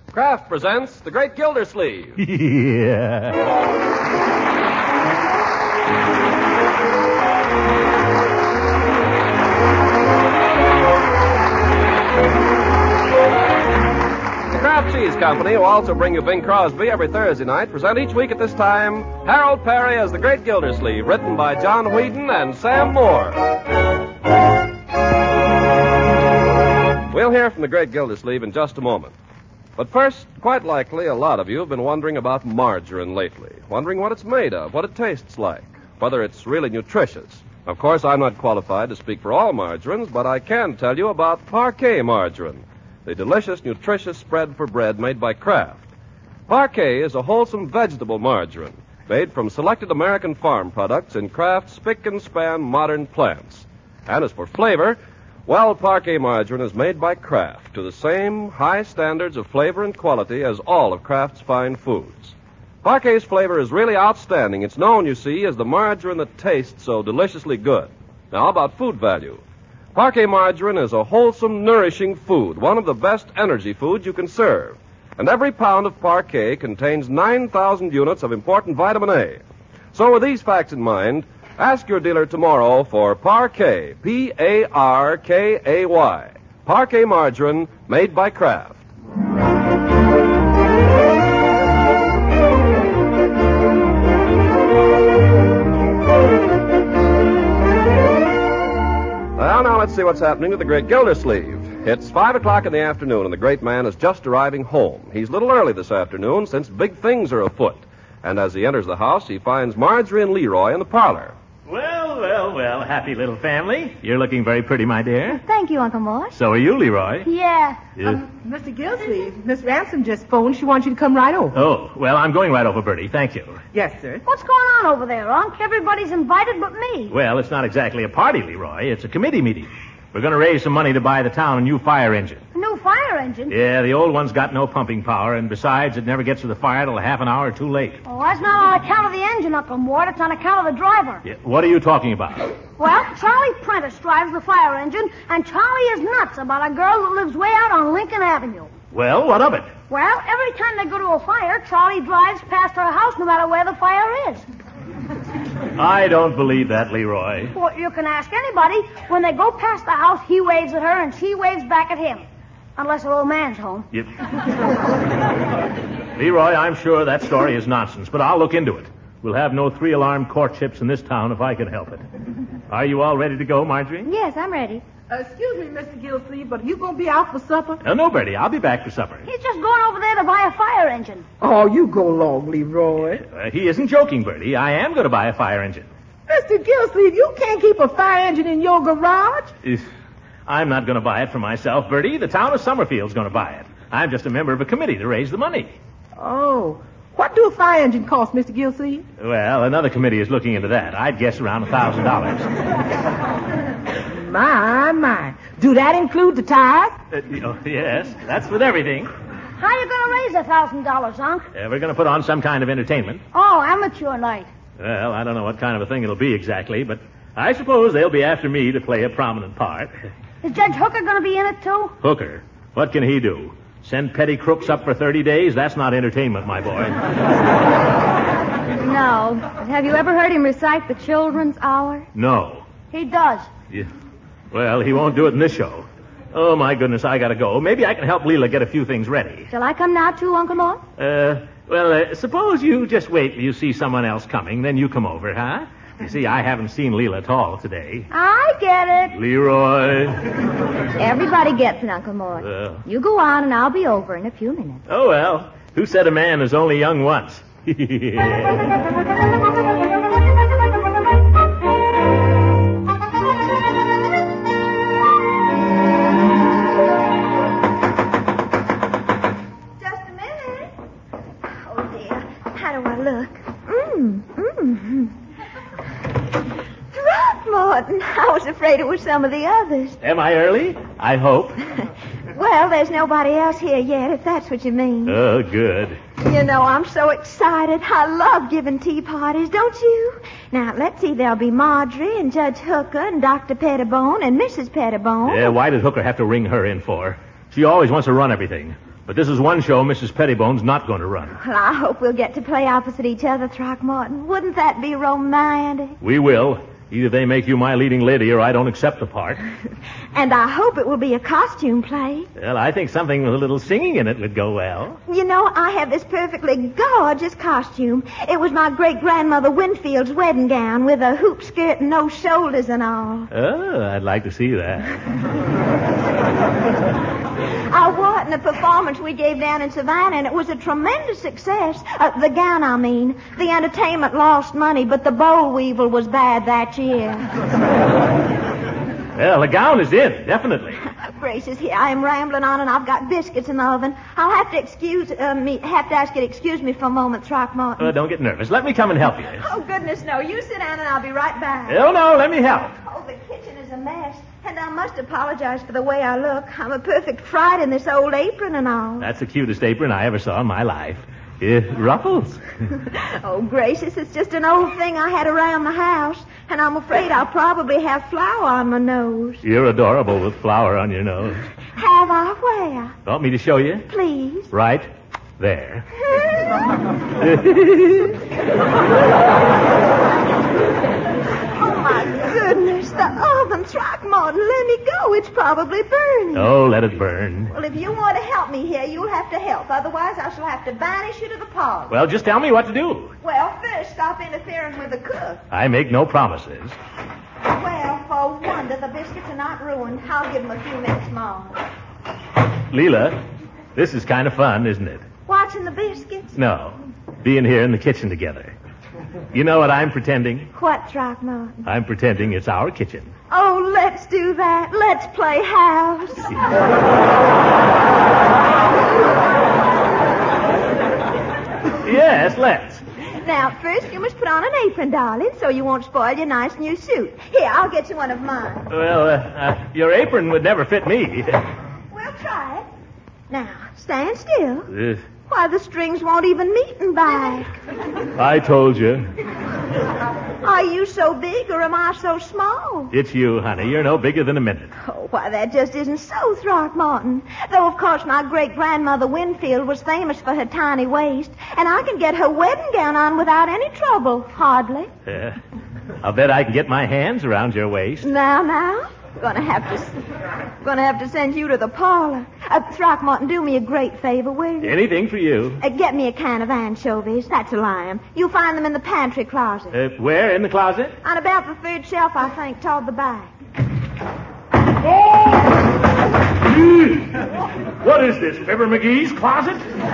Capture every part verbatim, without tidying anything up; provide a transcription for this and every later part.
Kraft presents The Great Gildersleeve. Yeah. The Kraft Cheese Company, who also bring you Bing Crosby every Thursday night, present each week at this time Harold Perry as The Great Gildersleeve, written by John Whedon and Sam Moore. We'll hear from The Great Gildersleeve in just a moment. But first, quite likely, a lot of you have been wondering about margarine lately, wondering what it's made of, what it tastes like, whether it's really nutritious. Of course, I'm not qualified to speak for all margarines, but I can tell you about Parquet margarine, the delicious, nutritious spread for bread made by Kraft. Parquet is a wholesome vegetable margarine made from selected American farm products in Kraft's spick and span modern plants. And as for flavor, well, Parquet margarine is made by Kraft to the same high standards of flavor and quality as all of Kraft's fine foods. Parquet's flavor is really outstanding. It's known, you see, as the margarine that tastes so deliciously good. Now, how about food value? Parquet margarine is a wholesome, nourishing food, one of the best energy foods you can serve. And every pound of Parquet contains nine thousand units of important vitamin A. So with these facts in mind, ask your dealer tomorrow for Parquet, P A R K A Y. Parquet margarine made by Kraft. Well, now let's see what's happening to the Great Gildersleeve. It's five o'clock in the afternoon, and the great man is just arriving home. He's a little early this afternoon, since big things are afoot. And as he enters the house, he finds Marjorie and Leroy in the parlor. Well, well, well, happy little family. You're looking very pretty, my dear. Thank you, Uncle Mort. So are you, Leroy. Yeah. Yeah. Um, Mister Gildersleeve, Miss Ransom just phoned. She wants you to come right over. Oh, well, I'm going right over, Bertie. Thank you. Yes, sir. What's going on over there, Unc? Everybody's invited but me. Well, it's not exactly a party, Leroy. It's a committee meeting. We're going to raise some money to buy the town a new fire engine. A new fire engine? Yeah, the old one's got no pumping power, and besides, it never gets to the fire till a half an hour too late. Oh, that's not on account of the engine, Uncle Mort. It's on account of the driver. Yeah, what are you talking about? Well, Charlie Prentice drives the fire engine, and Charlie is nuts about a girl that lives way out on Lincoln Avenue. Well, what of it? Well, every time they go to a fire, Charlie drives past her house no matter where the fire is. I don't believe that, Leroy. Well, you can ask anybody. When they go past the house, he waves at her and she waves back at him. Unless her old man's home. You... Leroy, I'm sure that story is nonsense, but I'll look into it. We'll have no three-alarm courtships in this town if I can help it. Are you all ready to go, Marjorie? Yes, I'm ready. Uh, excuse me, Mister Gildersleeve, but are you going to be out for supper? Uh, no, Bertie. I'll be back for supper. He's just going over there to buy a fire engine. Oh, you go along, Leroy. Uh, he isn't joking, Bertie. I am going to buy a fire engine. Mister Gildersleeve, you can't keep a fire engine in your garage. If I'm not going to buy it for myself, Bertie. The town of Summerfield's going to buy it. I'm just a member of a committee to raise the money. Oh. What do a fire engine cost, Mister Gildersleeve? Well, another committee is looking into that. I'd guess around a thousand dollars. My, my. Do that include the tithe? Uh, oh, yes, that's with everything. How are you going to raise a thousand dollars, Unc? Uh, we're going to put on some kind of entertainment. Oh, amateur night. Well, I don't know what kind of a thing it'll be exactly, but I suppose they'll be after me to play a prominent part. Is Judge Hooker going to be in it, too? Hooker? What can he do? Send petty crooks up for thirty days? That's not entertainment, my boy. No. Have you ever heard him recite the children's hour? No. He does. Yeah. Well, he won't do it in this show. Oh, my goodness, I gotta go. Maybe I can help Leela get a few things ready. Shall I come now, too, Uncle Mort? Uh, well, uh, suppose you just wait till you see someone else coming, then you come over, huh? You see, I haven't seen Leela at all today. I get it. Leroy. Everybody gets it, Uncle Mort. Uh. You go on, and I'll be over in a few minutes. Oh, well, who said a man is only young once? I was afraid it was some of the others. Am I early? I hope. Well, there's nobody else here yet, if that's what you mean. Oh, good. You know, I'm so excited. I love giving tea parties, don't you? Now, let's see. There'll be Marjorie and Judge Hooker and Doctor Pettibone and Missus Pettibone. Yeah, why did Hooker have to ring her in for? She always wants to run everything. But this is one show Missus Pettibone's not going to run. Well, I hope we'll get to play opposite each other, Throckmorton. Wouldn't that be romantic? We will. Either they make you my leading lady or I don't accept the part. And I hope it will be a costume play. Well, I think something with a little singing in it would go well. You know, I have this perfectly gorgeous costume. It was my great-grandmother Winfield's wedding gown with a hoop skirt and no shoulders and all. Oh, I'd like to see that. I wore it in a performance we gave down in Savannah, and it was a tremendous success. Uh, the gown, I mean. The entertainment lost money, but the boll weevil was bad that year. Well, the gown is in, definitely. Gracious, here I am rambling on, and I've got biscuits in the oven. I'll have to excuse uh, me. Have to ask you to excuse me for a moment, Throckmorton. Uh, don't get nervous. Let me come and help you. Oh, goodness, no. You sit down, and I'll be right back. Oh, no, let me help. Oh, the kitchen is a mess. And I must apologize for the way I look. I'm a perfect fright in this old apron and all. That's the cutest apron I ever saw in my life. It ruffles. Oh, gracious, it's just an old thing I had around the house. And I'm afraid I'll probably have flour on my nose. You're adorable with flour on your nose. Have I? Where? Want me to show you? Please. Right there. Oh, my goodness, the oven, Throckmorton, let me go. It's probably burning. Oh, let it burn. Well, if you want to help me here, you'll have to help. Otherwise, I shall have to banish you to the parlor. Well, just tell me what to do. Well, first, stop interfering with the cook. I make no promises. Well, for wonder, the biscuits are not ruined. I'll give them a few minutes more. Leela, this is kind of fun, isn't it? Watching the biscuits? No, being here in the kitchen together. You know what I'm pretending? What, Throckmorton? I'm pretending it's our kitchen. Oh, let's do that. Let's play house. Yes, let's. Now, first you must put on an apron, darling, so you won't spoil your nice new suit. Here, I'll get you one of mine. Well, uh, uh, your apron would never fit me. We'll try it. Now, stand still. Uh, Why, the strings won't even meet in back. I told you. Are you so big or am I so small? It's you, honey. You're no bigger than a minute. Oh, why, that just isn't so, Throckmorton. Though, of course, my great-grandmother Winfield was famous for her tiny waist, and I can get her wedding gown on without any trouble, hardly. Yeah. I'll bet I can get my hands around your waist. Now, now. Gonna have to, gonna have to send you to the parlor. Uh, Throckmorton, do me a great favor, will you? Anything for you. Uh, get me a can of anchovies. That's a lime. You'll find them in the pantry closet. Uh, where in the closet? On about the third shelf, I think, toward the back. What is this, Fibber McGee's closet?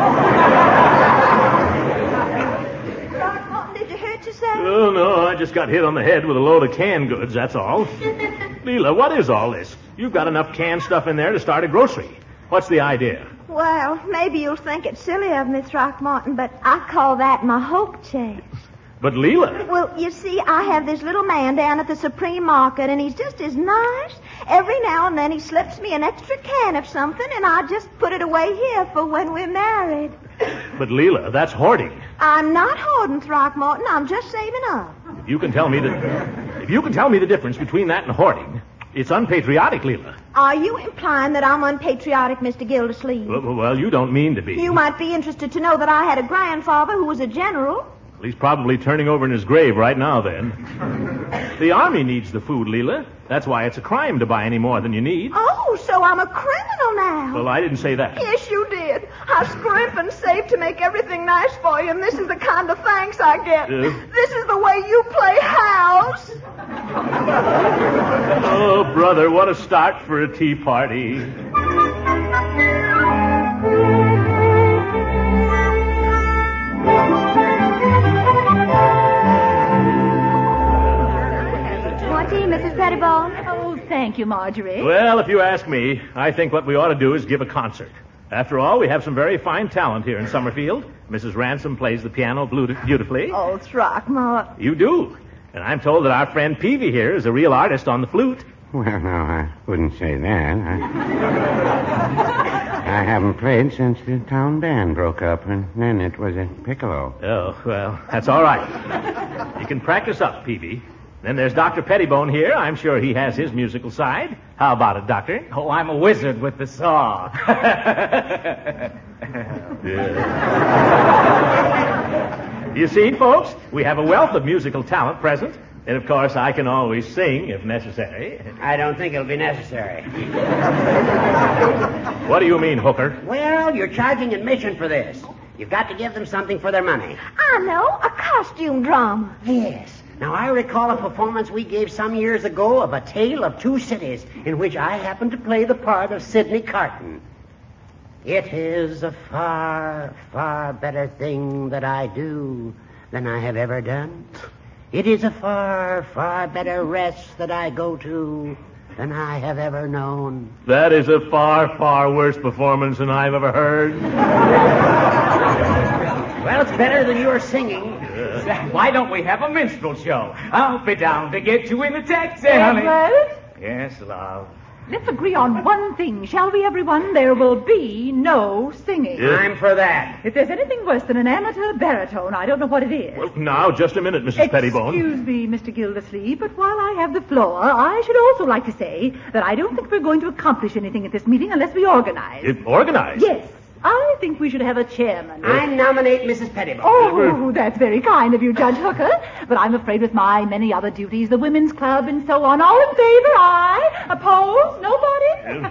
Throckmorton, did you hurt yourself? Oh, no, I just got hit on the head with a load of canned goods, that's all. Leela, what is all this? You've got enough canned stuff in there to start a grocery. What's the idea? Well, maybe you'll think it's silly of me, Throckmorton, but I call that my hope chase. But Leela... Well, you see, I have this little man down at the Supreme Market, and he's just as nice. Every now and then he slips me an extra can of something, and I just put it away here for when we're married. But Leela, that's hoarding. I'm not hoarding, Throckmorton. I'm just saving up. If you can tell me the... If you can tell me the difference between that and hoarding, it's unpatriotic, Leela. Are you implying that I'm unpatriotic, Mister Gildersleeve? Well, well, you don't mean to be. You might be interested to know that I had a grandfather who was a general. Well, he's probably turning over in his grave right now, then. The Army needs the food, Leela. That's why it's a crime to buy any more than you need. Oh, so I'm a criminal now. Well, I didn't say that. Yes, you did. I scrimp and save to make everything nice for you, and this is the kind of thanks I get. Uh, this is the way you play house. Oh, brother, what a start for a tea party. Missus Pettibone? Oh, thank you, Marjorie. Well, if you ask me, I think what we ought to do is give a concert. After all, we have some very fine talent here in Summerfield. Missus Ransom plays the piano beautifully. Oh, Throckmorton. You do. And I'm told that our friend Peavy here is a real artist on the flute. Well, no, I wouldn't say that. I, I haven't played since the town band broke up, and then it was a piccolo. Oh, well, that's all right. You can practice up, Peavy. Then there's Doctor Pettibone here. I'm sure he has his musical side. How about it, Doctor? Oh, I'm a wizard with the saw. You see, folks, we have a wealth of musical talent present. And, of course, I can always sing if necessary. I don't think it'll be necessary. What do you mean, Hooker? Well, you're charging admission for this. You've got to give them something for their money. I know, a costume drama. Yes. Now, I recall a performance we gave some years ago of A Tale of Two Cities, in which I happened to play the part of Sidney Carton. It is a far, far better thing that I do than I have ever done. It is a far, far better rest that I go to than I have ever known. That is a far, far worse performance than I've ever heard. Well, it's better than your singing. Why don't we have a minstrel show? I'll be down to get you in a taxi, honey. Edward, Yes, love. let's agree on one thing, shall we, everyone? There will be no singing. I'm for that. If there's anything worse than an amateur baritone, I don't know what it is. Well, now, just a minute, Missus Pettibone. Excuse me, Mister Gildersleeve, but while I have the floor, I should also like to say that I don't think we're going to accomplish anything at this meeting unless we organize. If organized? Yes, I think we should have a chairman. I nominate Missus Pettibone. Oh, that's very kind of you, Judge Hooker. But I'm afraid with my many other duties, the Women's Club and so on, all in favor, aye. Opposed? Nobody?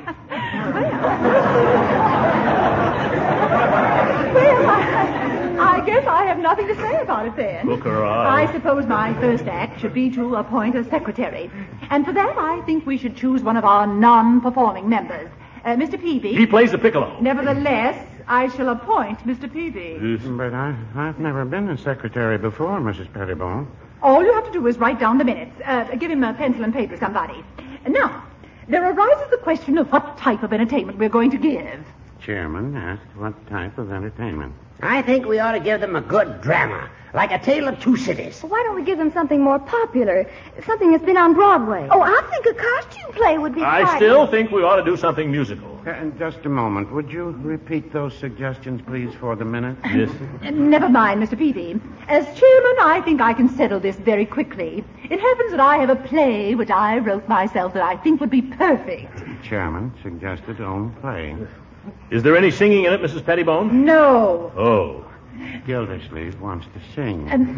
Well, I, I guess I have nothing to say about it then. Hooker, I... I suppose my first act should be to appoint a secretary. And for that, I think we should choose one of our non-performing members. Uh, Mister Peavy. He plays the piccolo. Nevertheless, I shall appoint Mister Peavy. But I, I've never been a secretary before, Missus Pettibone. All you have to do is write down the minutes. Uh, give him a pencil and paper, somebody. Now, there arises the question of what type of entertainment we're going to give. Chairman asked what type of entertainment. I think we ought to give them a good drama, like A Tale of Two Cities. Why don't we give them something more popular? Something that's been on Broadway. Oh, I think a costume play would be I quite... still think we ought to do something musical. Uh, just a moment. Would you repeat those suggestions, please, for the minute? Yes. Uh, never mind, Mister Peavy. As chairman, I think I can settle this very quickly. It happens that I have a play which I wrote myself that I think would be perfect. Chairman suggested own play. Is there any singing in it, Missus Pettibone? No. Oh. Gildersleeve wants to sing. And...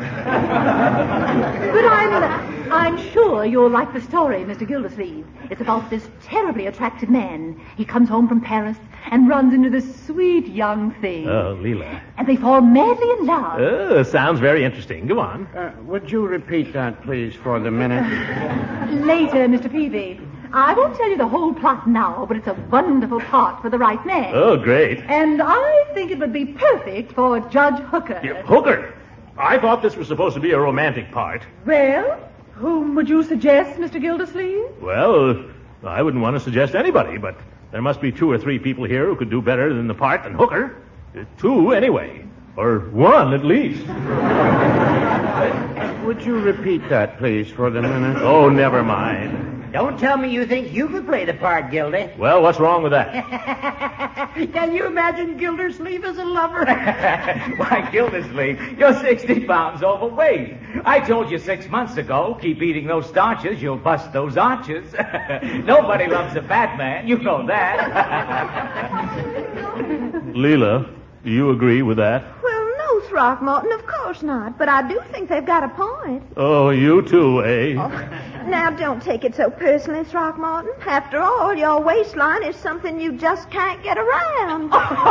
but I'm, I'm sure you'll like the story, Mister Gildersleeve. It's about this terribly attractive man. He comes home from Paris and runs into this sweet young thing. Oh, Leela. And they fall madly in love. Oh, sounds very interesting. Go on. Uh, would you repeat that, please, for the minute? Later, Mister Peavy. I won't tell you the whole plot now, but it's a wonderful part for the right man. Oh, great. And I think it would be perfect for Judge Hooker. Yeah, Hooker? I thought this was supposed to be a romantic part. Well, whom would you suggest, Mister Gildersleeve? Well, I wouldn't want to suggest anybody, but there must be two or three people here who could do better than the part than Hooker. Uh, two, anyway. Or one, at least. Would you repeat that, please, for the minute? Oh, never mind. Don't tell me you think you could play the part, Gildy. Well, what's wrong with that? Can you imagine Gildersleeve as a lover? Why, Gildersleeve, you're sixty pounds overweight. I told you six months ago, keep eating those starches, you'll bust those arches. Nobody loves a fat man, you know that. Leela, do you agree with that? Well, no, Throckmorton, of course not. But I do think they've got a point. Oh, you too, eh? Oh, now, don't take it so personally, Throckmorton. After all, your waistline is something you just can't get around.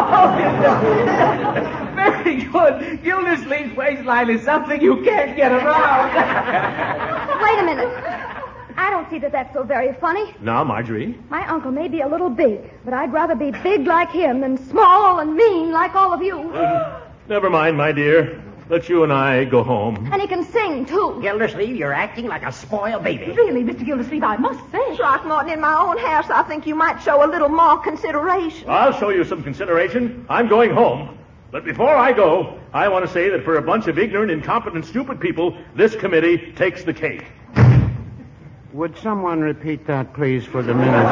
Very good. Gildersleeve's waistline is something you can't get around. Wait a minute. I don't see that that's so very funny. Now, Marjorie. My uncle may be a little big, but I'd rather be big like him than small and mean like all of you. Uh, never mind, my dear. Let you and I go home. And he can sing, too. Gildersleeve, you're acting like a spoiled baby. Really, Mister Gildersleeve, I must say. Throckmorton, in my own house, I think you might show a little more consideration. I'll show you some consideration. I'm going home. But before I go, I want to say that for a bunch of ignorant, incompetent, stupid people, this committee takes the cake. Would someone repeat that, please, for the minute?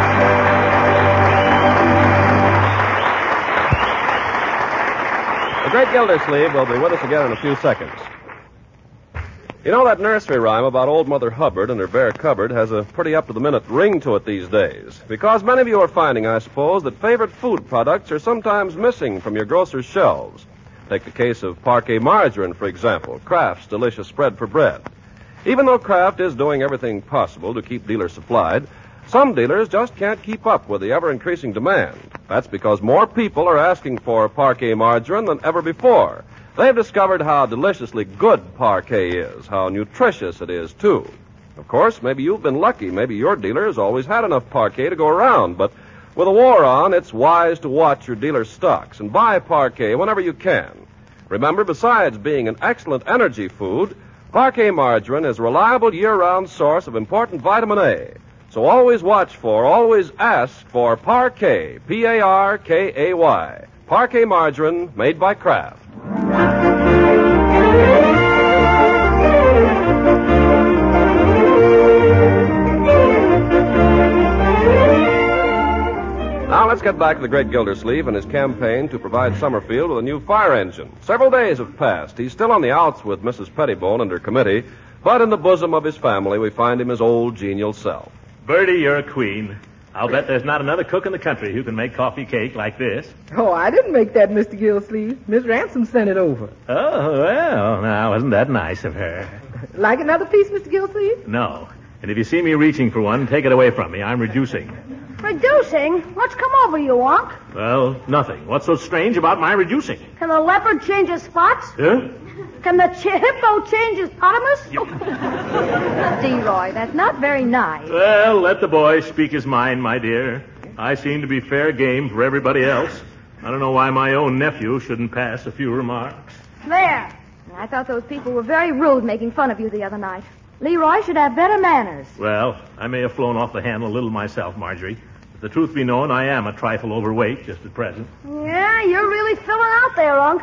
The Great Gildersleeve will be with us again in a few seconds. You know, that nursery rhyme about Old Mother Hubbard and her bare cupboard has a pretty up-to-the-minute ring to it these days. Because many of you are finding, I suppose, that favorite food products are sometimes missing from your grocer's shelves. Take the case of Parquet margarine, for example, Kraft's delicious spread for bread. Even though Kraft is doing everything possible to keep dealers supplied, some dealers just can't keep up with the ever-increasing demand. That's because more people are asking for Parquet margarine than ever before. They've discovered how deliciously good Parquet is, how nutritious it is, too. Of course, maybe you've been lucky. Maybe your dealer has always had enough Parquet to go around. But with a war on, it's wise to watch your dealer's stocks and buy Parquet whenever you can. Remember, besides being an excellent energy food, Parquet margarine is a reliable year-round source of important vitamin A. So always watch for, always ask for Parquet, P A R K A Y. Parquet margarine made by Kraft. Now let's get back to the great Gildersleeve and his campaign to provide Summerfield with a new fire engine. Several days have passed. He's still on the outs with Missus Pettibone and her committee, but in the bosom of his family we find him his old genial self. Bertie, you're a queen. I'll bet there's not another cook in the country who can make coffee cake like this. Oh, I didn't make that, Mister Gildersleeve. Miss Ransom sent it over. Oh, well, now, wasn't that nice of her? Like another piece, Mister Gildersleeve? No. And if you see me reaching for one, take it away from me. I'm reducing. Reducing? What's come over you, Unc? Well, nothing. What's so strange about my reducing? Can the leopard change his spots? Huh? Can the ch- hippo change his potamus? Leroy, that's not very nice. Well, let the boy speak his mind, my dear. I seem to be fair game for everybody else. I don't know why my own nephew shouldn't pass a few remarks. There. I thought those people were very rude making fun of you the other night. Leroy should have better manners. Well, I may have flown off the handle a little myself, Marjorie. If the truth be known, I am a trifle overweight just at present. Yeah, you're really filling out there, Unc.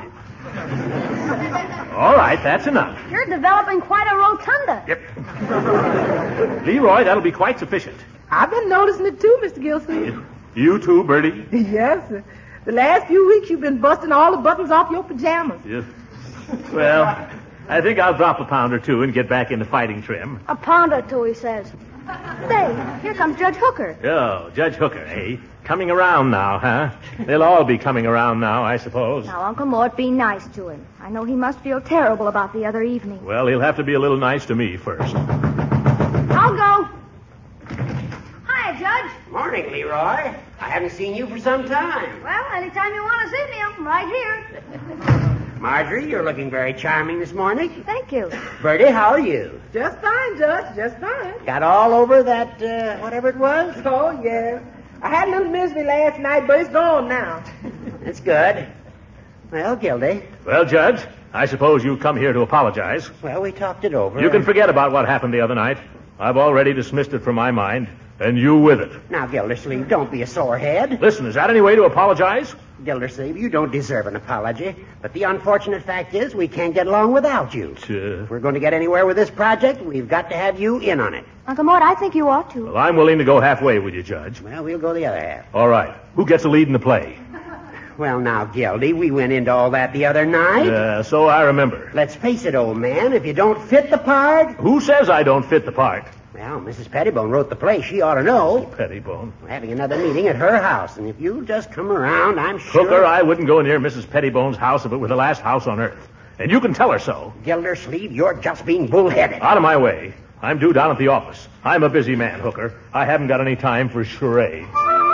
All right, that's enough. You're developing quite a rotunda. Yep. Leroy, that'll be quite sufficient. I've been noticing it too, Mister Gildersleeve. You too, Bertie? Yes, sir. The last few weeks you've been busting all the buttons off your pajamas. Yes. Well, I think I'll drop a pound or two and get back into fighting trim. A pound or two, he says. Say, here comes Judge Hooker. Oh, Judge Hooker, eh? Coming around now, huh? They'll all be coming around now, I suppose. Now, Uncle Mort, be nice to him. I know he must feel terrible about the other evening. Well, he'll have to be a little nice to me first. I'll go. Hi, Judge. Morning, Leroy. I haven't seen you for some time. Well, anytime you want to see me, I'm right here. Marjorie, you're looking very charming this morning. Thank you. Bertie, how are you? Just fine, Judge, just fine. Got all over that, uh, whatever it was? Oh, yes. I had a little misery last night, but it's gone now. That's good. Well, Gildy. Well, Judge, I suppose you come here to apologize. Well, we talked it over. You can forget about what happened the other night. I've already dismissed it from my mind, and you with it. Now, Gildersleeve, don't be a sorehead. Listen, is that any way to apologize? Gildersleeve, you don't deserve an apology. But the unfortunate fact is we can't get along without you. Uh, if we're going to get anywhere with this project, we've got to have you in on it. Uncle Mort, I think you ought to. Well, I'm willing to go halfway with you, Judge. Well, we'll go the other half. All right. Who gets a lead in the play? Well, now, Gildy, we went into all that the other night. Uh, so I remember. Let's face it, old man, if you don't fit the part... Who says I don't fit the part? Well, Missus Pettibone wrote the play. She ought to know. Missus Pettibone. We're having another meeting at her house, and if you just come around, I'm sure... Hooker, I wouldn't go near Missus Pettibone's house if it were the last house on earth. And you can tell her so. Gildersleeve, you're just being bullheaded. Out of my way. I'm due down at the office. I'm a busy man, Hooker. I haven't got any time for charades.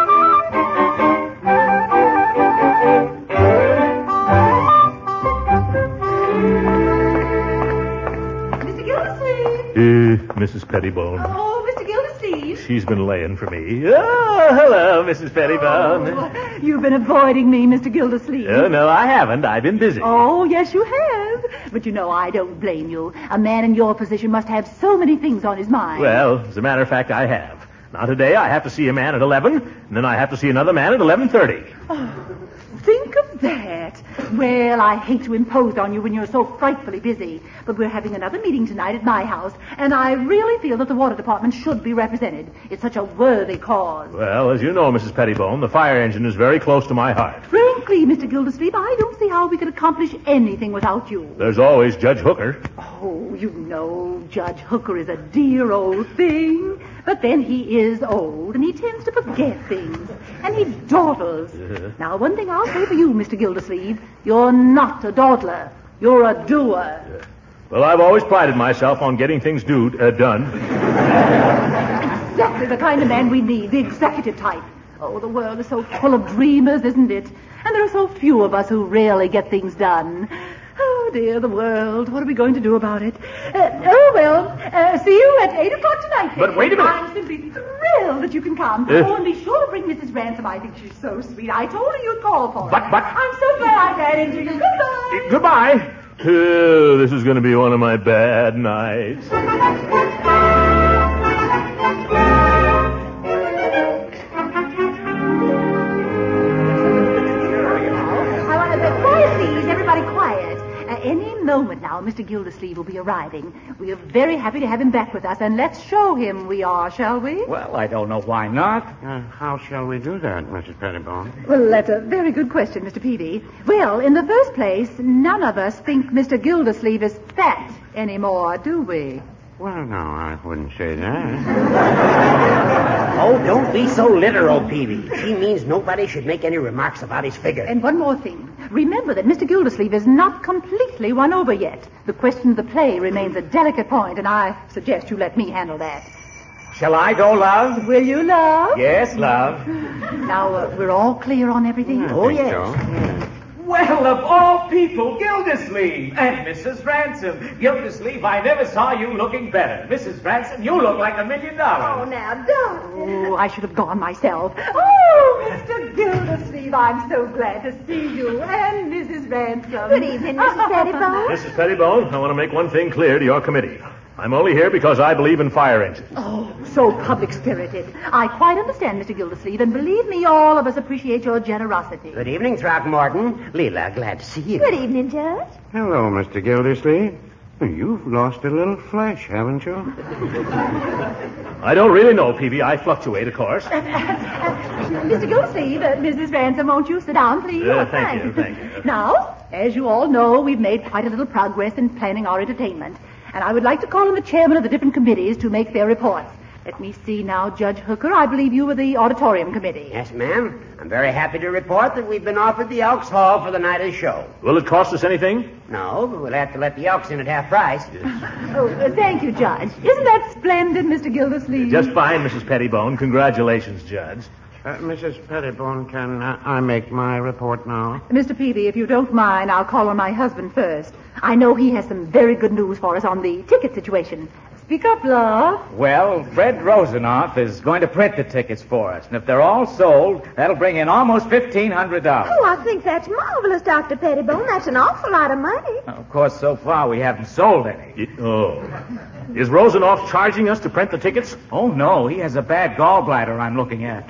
Mister Gildersleeve. Uh, Missus Pettibone. Oh, Mister Gildersleeve. She's been laying for me. Oh, hello, Missus Pettibone. Oh, you've been avoiding me, Mister Gildersleeve. Oh, no, I haven't. I've been busy. Oh, yes, you have. But you know, I don't blame you. A man in your position must have so many things on his mind. Well, as a matter of fact, I have. Now today I have to see a man at eleven, and then I have to see another man at eleven thirty. Oh, think of that. Well, I hate to impose on you when you're so frightfully busy, but we're having another meeting tonight at my house, and I really feel that the water department should be represented. It's such a worthy cause. Well, as you know, Missus Pettibone, the fire engine is very close to my heart. Frankly, Mister Gildersleeve, I don't see how we could accomplish anything without you. There's always Judge Hooker. Oh, you know, Judge Hooker is a dear old thing. But then he is old, and he tends to forget things. And he dawdles. Uh-huh. Now, one thing I'll say for you, Mister Gildersleeve, you're not a dawdler. You're a doer. Yeah. Well, I've always prided myself on getting things do, uh, done. Exactly the kind of man we need, the executive type. Oh, the world is so full of dreamers, isn't it? And there are so few of us who really get things done. Oh, dear, the world. What are we going to do about it? Uh, oh, well, uh, see you at eight o'clock tonight. But wait a minute. I'm simply thrilled that you can come. Uh, oh, and be sure to bring Missus Ransom. I think she's so sweet. I told her you'd call for her. But, but... I'm so glad I ran into you. Goodbye. Uh, goodbye. Oh, this is going to be one of my bad nights. Any moment now, Mister Gildersleeve will be arriving. We are very happy to have him back with us, and let's show him we are, shall we? Well, I don't know why not. Uh, how shall we do that, Missus Pettibone? Well, that's a very good question, Mister Peavy. Well, in the first place, none of us think Mister Gildersleeve is fat anymore, do we? Well, no, I wouldn't say that. Oh, don't be so literal, Peavy. She means nobody should make any remarks about his figure. And one more thing. Remember that Mister Gildersleeve is not completely won over yet. The question of the play remains a delicate point, and I suggest you let me handle that. Shall I go, love? Will you, love? Yes, love. Now, uh, we're all clear on everything? I Oh, think yes. so. Yeah. Well, of all people, Gildersleeve and Missus Ransom. Gildersleeve, I never saw you looking better. Missus Ransom, you look like a million dollars. Oh, now, don't. Oh, I should have gone myself. Oh, Mister Gildersleeve, I'm so glad to see you. And Missus Ransom. Good evening, Missus Pettibone. Missus Pettibone, I want to make one thing clear to your committee. I'm only here because I believe in fire engines. Oh, so public-spirited. I quite understand, Mister Gildersleeve, and believe me, all of us appreciate your generosity. Good evening, Throckmorton. Leela, glad to see you. Good evening, Judge. Hello, Mister Gildersleeve. You've lost a little flesh, haven't you? I don't really know, Peavy. I fluctuate, of course. Uh, uh, Mister Gildersleeve, uh, Missus Ransom, won't you sit down, please? Uh, thank you, thank you. Now, as you all know, we've made quite a little progress in planning our entertainment. And I would like to call on the chairman of the different committees to make their reports. Let me see now, Judge Hooker. I believe you were the auditorium committee. Yes, ma'am. I'm very happy to report that we've been offered the Elks Hall for the night of the show. Will it cost us anything? No, but we'll have to let the Elks in at half price. Oh, uh, thank you, Judge. Isn't that splendid, Mister Gildersleeve? Just fine, Missus Pettibone. Congratulations, Judge. Uh, Missus Pettibone, can uh, I make my report now? Mister Peavy, if you don't mind, I'll call on my husband first. I know he has some very good news for us on the ticket situation. Speak up, love. Well, Fred Rosenoff is going to print the tickets for us, and if they're all sold, that'll bring in almost fifteen hundred dollars. Oh, I think that's marvelous, Doctor Pettibone. That's an awful lot of money. Of course, so far we haven't sold any. It- oh. Is Rosenoff charging us to print the tickets? Oh, no, he has a bad gallbladder I'm looking at.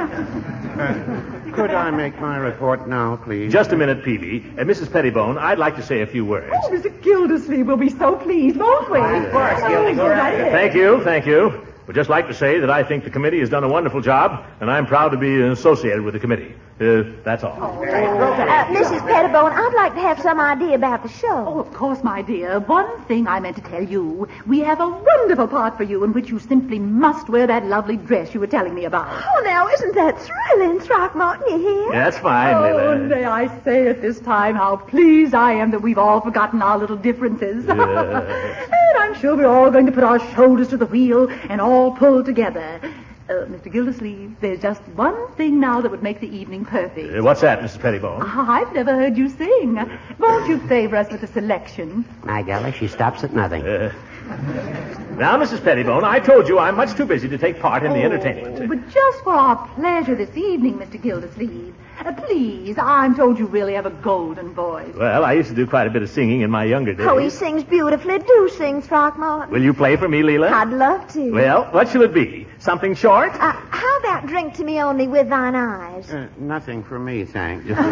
Could I make my report now, please? Just a minute, Peavy. Uh, Missus Pettibone, I'd like to say a few words. Oh, Mister Gildersleeve will be so pleased, won't we? Of course, Gildy. Go right ahead. Thank you, thank you. Would just like to say that I think the committee has done a wonderful job, and I'm proud to be associated with the committee. Uh, that's all. Uh, Missus Pettibone, I'd like to have some idea about the show. Oh, of course, my dear. One thing I meant to tell you. We have a wonderful part for you in which you simply must wear that lovely dress you were telling me about. Oh, now, isn't that thrilling, Throckmorton? You hear? That's fine, Oh, Lila. may I say at this time how pleased I am that we've all forgotten our little differences. Yes. And I'm sure we're all going to put our shoulders to the wheel and all pull together. Uh, Mister Gildersleeve, there's just one thing now that would make the evening perfect. Uh, what's that, Missus Pettibone? I've never heard you sing. Won't you favor us with a selection? My golly, she stops at nothing. Uh, now, Missus Pettibone, I told you I'm much too busy to take part in the entertainment. But just for our pleasure this evening, Mister Gildersleeve, uh, please, I'm told you really have a golden voice. Well, I used to do quite a bit of singing in my younger days. Oh, he sings beautifully. Do sing, Throckmorton. Will you play for me, Leela? I'd love to. Well, what shall it be? Something short? Uh, how about drink to me only with thine eyes? Uh, nothing for me, thanks. Quiet,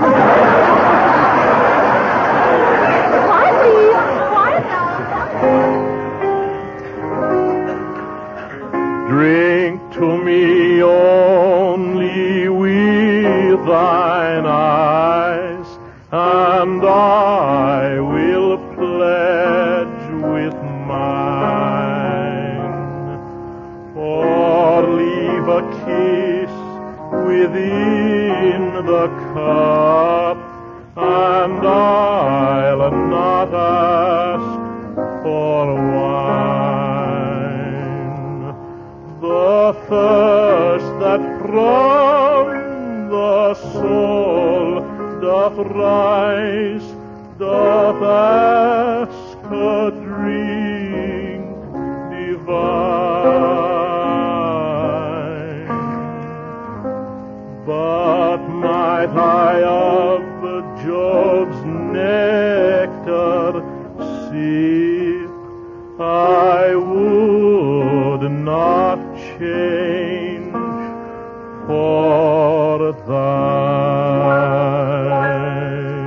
please. Quiet now. Drink to me only with thine eyes, and I will pledge with mine. Or leave a kiss within the cup, and I'll not ask for wine. The thirst that from the soul doth rise, doth ask a drink divine. But might I of Job's nectar sip, I would not change for thine.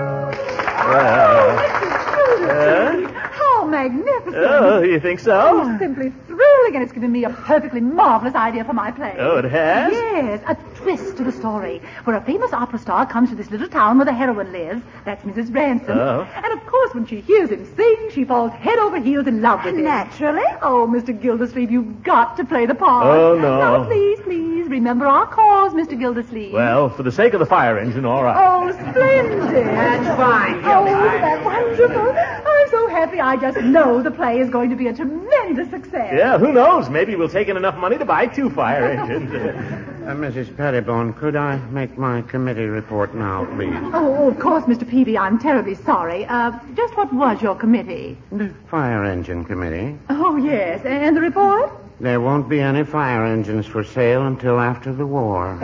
How magnificent. Oh, you think so? Oh, simply thrilling, and it's given me a perfectly marvelous idea for my play. Oh, it has? Yes, a twist to the story, where a famous opera star comes to this little town where the heroine lives. That's Missus Ransom. Oh. And of course, when she hears him sing, she falls head over heels in love with him. Naturally. Oh, Mister Gildersleeve, you've got to play the part. Oh, no. No, please, please, remember our cause, Mister Gildersleeve. Well, for the sake of the fire engine, all right. Oh, splendid. That's fine, Oh, Gildy. isn't that wonderful? I'm so happy. I just know the play is going to be a tremendous success. Yeah, who knows? Maybe we'll take in enough money to buy two fire engines. Uh, Missus Pettibone, could I make my committee report now, please? Oh, of course, Mister Peavy, I'm terribly sorry. Uh, just what was your committee? The Fire Engine Committee. Oh, yes. And the report? There won't be any fire engines for sale until after the war.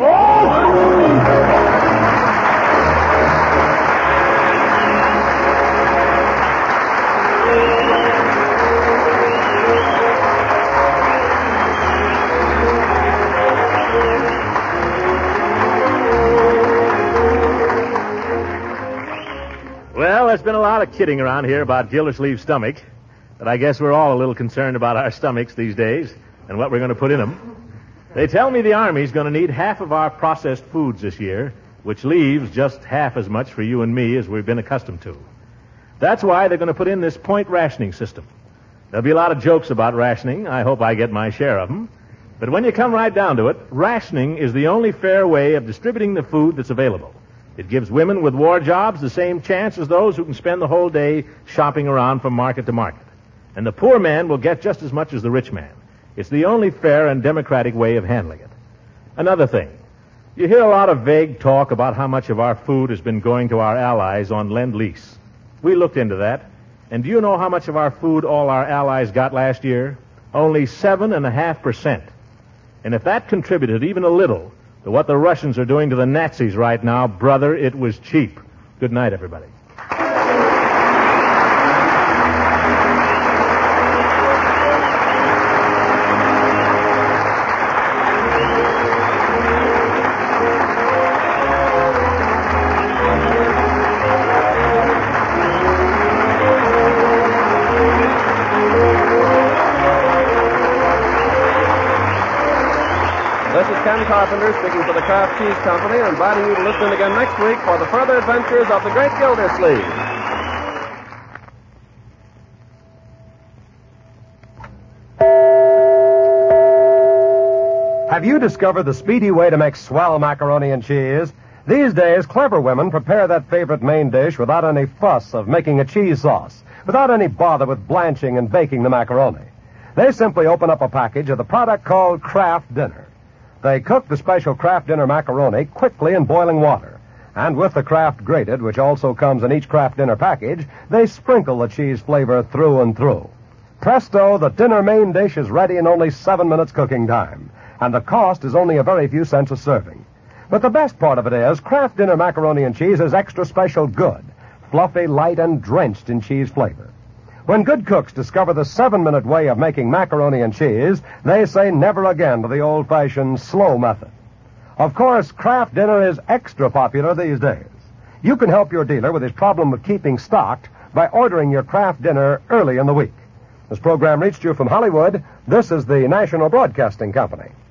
Well, there's been a lot of kidding around here about Gildersleeve's stomach, but I guess we're all a little concerned about our stomachs these days and what we're going to put in them. They tell me the Army's going to need half of our processed foods this year, which leaves just half as much for you and me as we've been accustomed to. That's why they're going to put in this point rationing system. There'll be a lot of jokes about rationing. I hope I get my share of them. But when you come right down to it, rationing is the only fair way of distributing the food that's available. It gives women with war jobs the same chance as those who can spend the whole day shopping around from market to market. And the poor man will get just as much as the rich man. It's the only fair and democratic way of handling it. Another thing, you hear a lot of vague talk about how much of our food has been going to our allies on Lend-Lease. We looked into that, and do you know how much of our food all our allies got last year? Only seven and a half percent. And if that contributed even a little to what the Russians are doing to the Nazis right now, brother, it was cheap. Good night, everybody. Ken Carpenter speaking for the Kraft Cheese Company, inviting you to listen again next week for the further adventures of the Great Gildersleeve. Have you discovered the speedy way to make swell macaroni and cheese? These days, clever women prepare that favorite main dish without any fuss of making a cheese sauce, without any bother with blanching and baking the macaroni. They simply open up a package of the product called Kraft Dinner. They cook the special Kraft Dinner macaroni quickly in boiling water. And with the Kraft Grated, which also comes in each Kraft Dinner package, they sprinkle the cheese flavor through and through. Presto, the dinner main dish is ready in only seven minutes cooking time. And the cost is only a very few cents a serving. But the best part of it is, Kraft Dinner macaroni and cheese is extra special good. Fluffy, light, and drenched in cheese flavor. When good cooks discover the seven-minute way of making macaroni and cheese, they say never again to the old-fashioned slow method. Of course, Kraft Dinner is extra popular these days. You can help your dealer with his problem of keeping stocked by ordering your Kraft Dinner early in the week. This program reached you from Hollywood. This is the National Broadcasting Company.